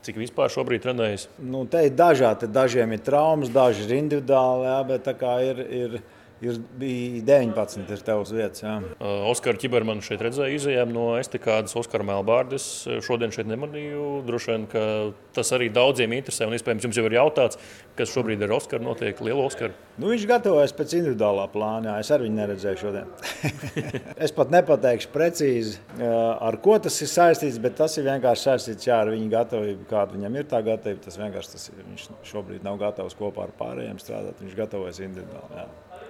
Cik vispār šobrīd trenējas? Nu, te ir dažādi. Dažiem ir traumas, daži ir individuāli, jā, bet tā kā bija 19 ir tev uz vietas. Jā. Oskaru Čibermanu šeit redzēju izejām no estakādas. Oskaru Melbārdes šodien šeit nemanīju. Droši vien, ka tas arī daudziem interesē. Un iespējams jums jau ir jautāts, kas šobrīd ar Oskaru notiek, lielu Oskaru. Nu, viņš gatavojas pēc individuālā plāna. Jā. Es arī viņu neredzēju šodien. Es pat nepateikšu precīzi, ar ko tas ir saistīts, bet tas ir vienkārši saistīts ar viņa gatavību, kāda viņam ir tā gatavība. Tas vienkārši tas ir. Viņš šobrīd nav gatavs kopā ar pārējiem strādāt. Viņš gatavojas individuāli. Jā.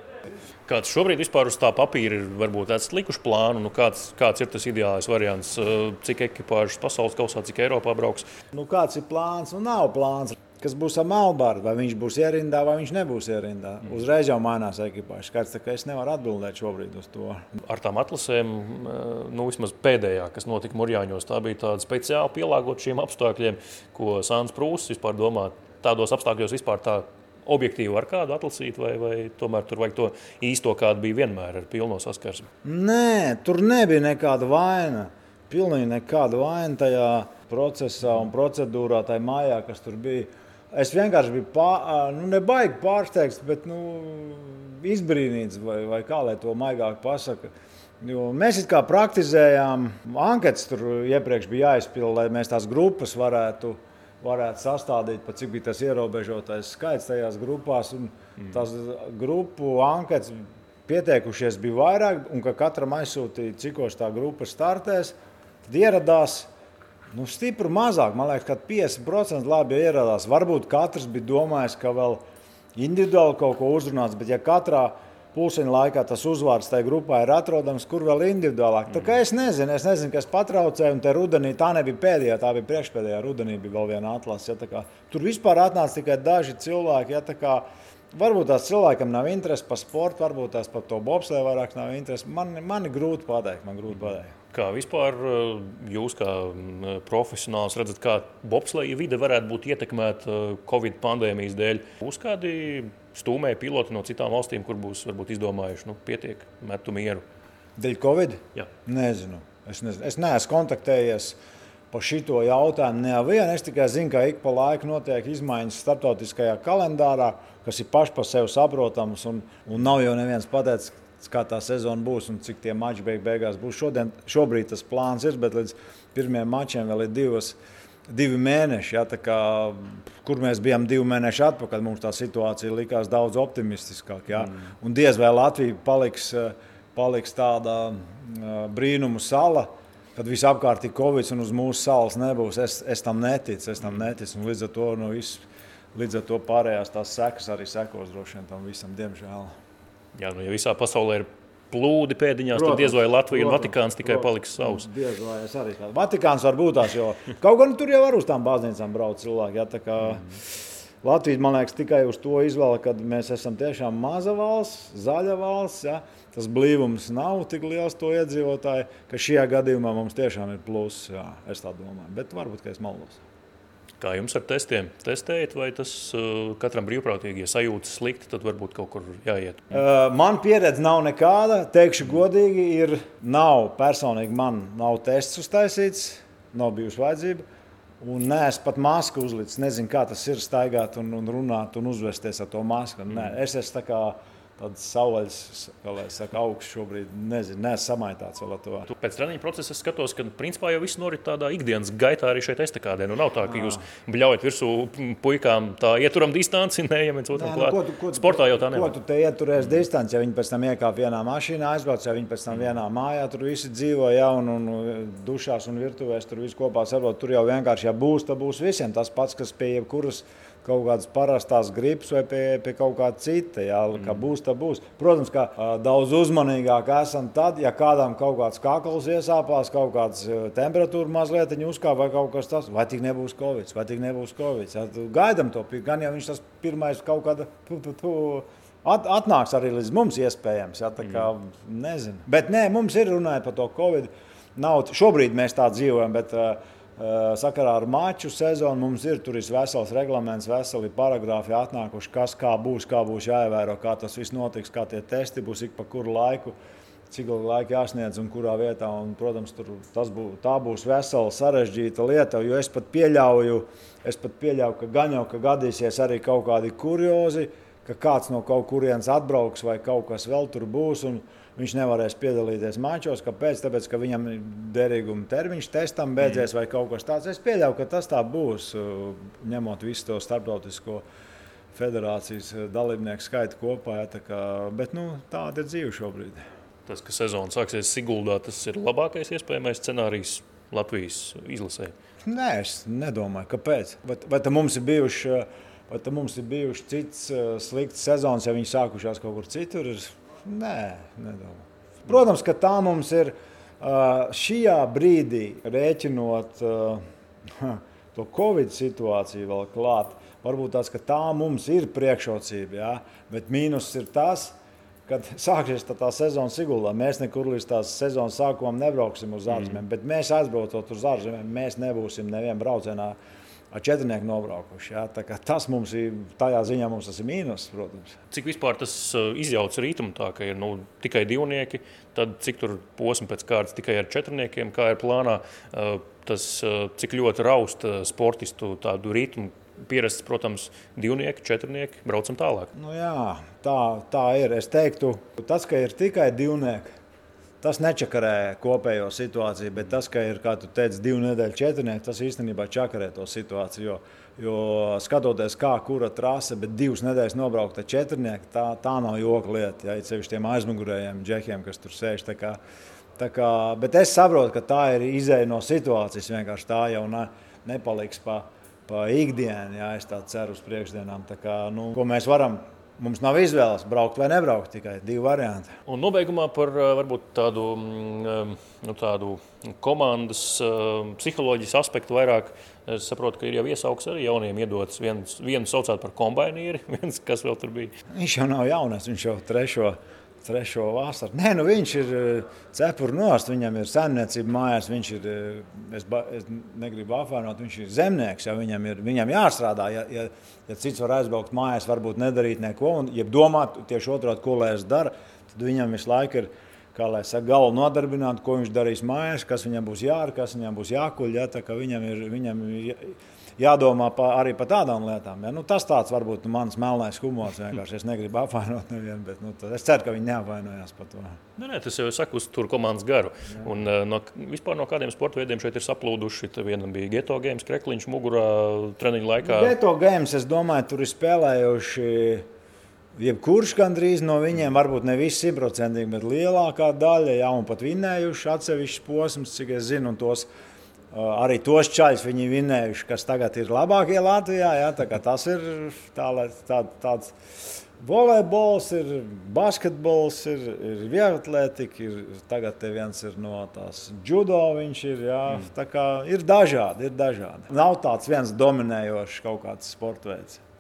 Kāds šobrīd vispār uz tā papīra ir varbūt esat likuši plānu? Nu, kāds ir tas ideālais variants? Cik ekipāžas pasaules kausā, cik Eiropā brauks? Nu, kāds ir plāns? Nu, nav plāns. Kas būs ar Melbārdu? Vai viņš būs ierindā, vai viņš nebūs ierindā? Uzreiz jau mainās ekipāžas. Kāds, tā, es nevaru atbildēt šobrīd uz to. Ar tām atlasēm, nu, vismaz pēdējā, kas notika Murjāņos, tā bija tāda speciāli pielāgot šiem apstākļiem, ko Sāns Prūss vispār domā. Tādos apstākļos vispār tā objektīvi var kādu atlasīt, vai tomēr tur vajag to īsto, kāda bija vienmēr ar pilno saskarsmi? Nē, tur nebija nekāda vaina. Pilnīgi nekāda vaina tajā procesā un procedūrā, tajā mājā, kas tur bija. Es vienkārši biju nebaigi pārsteigts, bet izbrīnīts, vai kā lai to maigāk pasaka. Jo mēs it kā praktizējām, anketas tur iepriekš bija jāizpilda, lai mēs tās grupas varētu sastādīt, pat cik bija tas ierobežotais skaits tajās grupās. Tās grupu anketas pieteikušies bija vairāk, un ka katram aizsūtīja, cikos tā grupa startēs, tad ieradās stipri mazāk. Man liekas, ka 50% labi ieradās. Varbūt katrs bija domājis, ka vēl individuāli kaut ko uzrunāts, bet ja katrā pulseņa laikā tas uzvārds tajā grupā ir atrodams, kur vēl individuālāk. Tā kā es nezinu, kas patraucēja, un te rudenī tā nebija pēdējā, tā bija priekšpēdējā, rudenī bija vēl viena atlase. Ja, tur vispār atnāca tikai daži cilvēki, ja, varbūt tās cilvēkam nav interesi par sportu, varbūt tās par to bobsleju vairāk nav interesi. Man ir grūti pateikt. Kā vispār jūs kā profesionāls redzat, kā bobsleja vide varētu būt ietekmēta Covid pandēmijas dēļ? Būs kādi stūmēji piloti no citām valstīm, kur būs varbūt izdomājuši, pietiek, metu mieru? Dēļ Covid? Jā. Nezinu. Es neesmu kontaktējies par šito jautājumu nevienu. Es tikai zinu, ka ik pa laiku notiek izmaiņas starptautiskajā kalendārā, kas ir paši par sevi saprotams, un nav jau neviens pateicis, kā tā sezona būs un cik tie mači beigās būs. Šobrīd tas plāns ir, bet līdz pirmiem mačiem vēl ir 2 mēneši. Ja, kur mēs bijām 2 mēneši atpakaļ, mums tā situācija likās daudz optimistiskāk. Ja. Un diez vai Latvija paliks tāda brīnumu sala, kad visapkārt ir Covid un uz mūsu salas nebūs. Es tam neticu. Un līdz ar to pārējās tās sekas arī sekos droši vien tam visam, diemžēl. Jā, ja visā pasaulē ir plūdi pēdiņās, tad diez vai Latvija un Vatikāns tikai paliks savs. Diez vai es arī tādu. Vatikāns var būt tās, jo kaut gan tur jau var uz tām baznīcām braukt cilvēki. Ja, tā kā Latvija, man liekas, tikai uz to izvēle, kad mēs esam tiešām maza valsts, zaļa valsts. Ja, tas blīvums nav tik liels to iedzīvotāju, ka šajā gadījumā mums tiešām ir pluss. Jā, es tā domāju, bet varbūt, ka es maldos. Kā jums ar testiem? Testējat, vai tas katram brīvprātīgi, ja sajūtas slikti, tad varbūt kaut kur jāiet? Man pieredze nav nekāda. Teikšu godīgi, personīgi man nav tests uztaisīts, nav bijusi vajadzība. Un neesmu pat masku uzlicis. Nezinu, kā tas ir staigāt un runāt un uzvesties ar to masku. Es esmu tā kā tāds saules, kā lai saka, augsts šobrīd, neesmu samaitāts vēl ar to. Pēc treniņa procesa es skatos, ka principā jau viss norit tādā ikdienas gaitā arī šeit estakādē. Nav tā, ka jūs bļaujat virsū puikām, tā ieturam distanci, neejam viens otram klāt. Sportā jau tā nevar. Ko tu te ieturēs distanci, ja viņi pēc tam iekāp vienā mašīnā, aizbrauc, ja viņi pēc tam vienā mājā, tur visi dzīvo, ja, un dušās un virtuvēs, tur visi kopā saprot, tur jau vienkārši, ja būs, tad būs visiem tas pats, kas pie jebkuras kaut kādas parastās gripas vai pie kaut kā cita, ja, ka būs, tad būs. Protams, ka daudz uzmanīgāk esam tad, ja kādam kaut kāds kakls iesāpās, kaut kāds temperatūra mazliet uzkāp vai kaut kas tas, vai tik nebūs Covid. Ja, gaidam to, gan ja viņš tas pirmais kaut kāda atnāks arī līdz mums iespējams, ja, tā kā nezinu. Bet nē, mums ir runājot par to Covid. Šobrīd mēs tā dzīvojam, bet sakarā ar maču sezonu mums ir vesels reglaments, veseli paragrāfi atnākuši, kas kā būs jāievēro, kā tas viss notiks, kā tie testi būs ik pa kuru laiku. cik laika jāsniedz un kurā vietā. Un, protams, tā būs vesela sarežģīta lieta, jo es pat pieļauju, ka gan jau gadīsies arī kaut kādi kuriozi, ka kāds no kaut kurienes atbrauks vai kaut kas vēl tur būs. Viņš nevarēs piedalīties mačos. Kāpēc? Tāpēc, ka viņam derīguma termiņš testam beidzies vai kaut kas tāds. Es pieļauju, ka tas tā būs, ņemot visu to starptautisko federācijas dalībnieku skaitu kopā. Bet tāda ir dzīve šobrīd. Tas, ka sezona sāksies Siguldā, tas ir labākais iespējamais scenārijs Latvijas izlasē? Nē, es nedomāju. Kāpēc? Vai mums ir bijuši cits slikts sezonas, ja viņi sākušās kaut kur citur? Nē, nedomāju. Protams, ka tā mums ir šajā brīdī, rēķinot to Covid situāciju vēl klāt, varbūt tāds, ka tā mums ir priekšrocība, jā? Bet mīnus ir tas, kad sāksies tā sezona Siguldā. Mēs nekur līdz tās sezonas sākumam nebrauksim uz ārzemēm, bet mēs aizbraucot uz ārzemēm, mēs nebūsim nevienā braucienā ar 4 nobraukuši. Ja? Tas mums ir, tajā ziņā mums tas ir mīnus, protams. Cik vispār tas izjauc rītumu tā, ka ir tikai 2, tad cik tur posmi pēc kārtas tikai ar 4, kā ir plānā, tas cik ļoti raust sportistu tādu rītumu, pierasts, protams, 2, 4, braucam tālāk. Jā, tā ir. Es teiktu, tas, ka ir tikai 2, tas nečakarē kopējo situāciju, bet tas, ka ir, kā tu teici, 2 nedēļu 4, tas īstenībā čakarē to situāciju. Jo skatoties, kura trase, bet 2 nedēļas nobraukt ar 4, tā nav joka lieta. Ja, sevišķi tiem aizmugurējiem džekiem, kas tur sēž. Bet es saprotu, ka tā ir izēja no situācijas. Vienkārši tā jau nepaliks pa ikdienu. Ja, es tā ceru uz priekšdienām. Ko mēs varam? Mums nav izvēles braukt vai nebraukt, tikai 2 varianti. Un nobeigumā par varbūt tādu komandas psiholoģijas aspektu vairāk. Es saprotu, ka ir jau iesauks arī jauniem iedots. Vienu saucāt par kombainieri, viens, kas vēl tur bija. Viņš jau nav jaunais, viņš jau trešo vasaru. Nē, viņš ir cepuru nost, viņam ir saimniecība mājās, viņš ir, es negribu apvainot, viņš ir zemnieks, ja viņam jāstrādā, ja cits var aizbraukt mājās, varbūt nedarīt neko, un ja domāt tieši otrādi, ko lai es daru, tad viņam visu laiku ir, kā lai saka, galvu nodarbināt, ko viņš darīs mājās, kas viņam būs jādara, kas viņam būs jākuļ, ja, tā kā viņam ir jādomā arī par tādām lietām. Ja? Tas tāds varbūt mans melnais humors. Vienkārši. Es negribu apvainot nevienu, bet es ceru, ka viņi neapvainojās par to. Nē, tas jau saka uz tur komandas garu. Jā. Un vispār no kādiem sporta veidiem šeit ir saplūduši. Vienam bija Geto Games, Krekliņš mugurā treniņu laikā. Geto Games, es domāju, tur ir spēlējuši jebkurš gandrīz no viņiem, varbūt ne visi 100%, bet lielākā daļa, jā, un pat vinnējuši atsevišķus posmus, cik es zinu, un arī tos čaļus viņi vinnējuši, kas tagad ir labākie Latvijā. Ja, tas ir tāds volejbols, ir basketbols, ir vieglatlētika, tagad viens ir no tās judo. Viņš ir, ja, ir dažādi. Nav tāds viens dominējošs kaut kāds sporta veids.